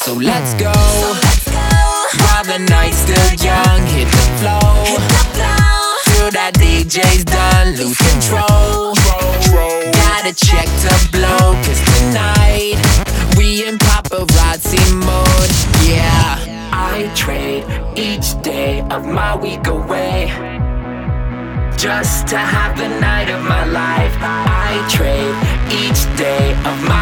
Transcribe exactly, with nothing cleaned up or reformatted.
So let's go, while the night's still young. Hit the flow, till that D J's done. Lose control, gotta check to blow. Cause tonight, we in paparazzi mode, yeah. I trade each day of my week away, just to have the night of my life. I trade each day of my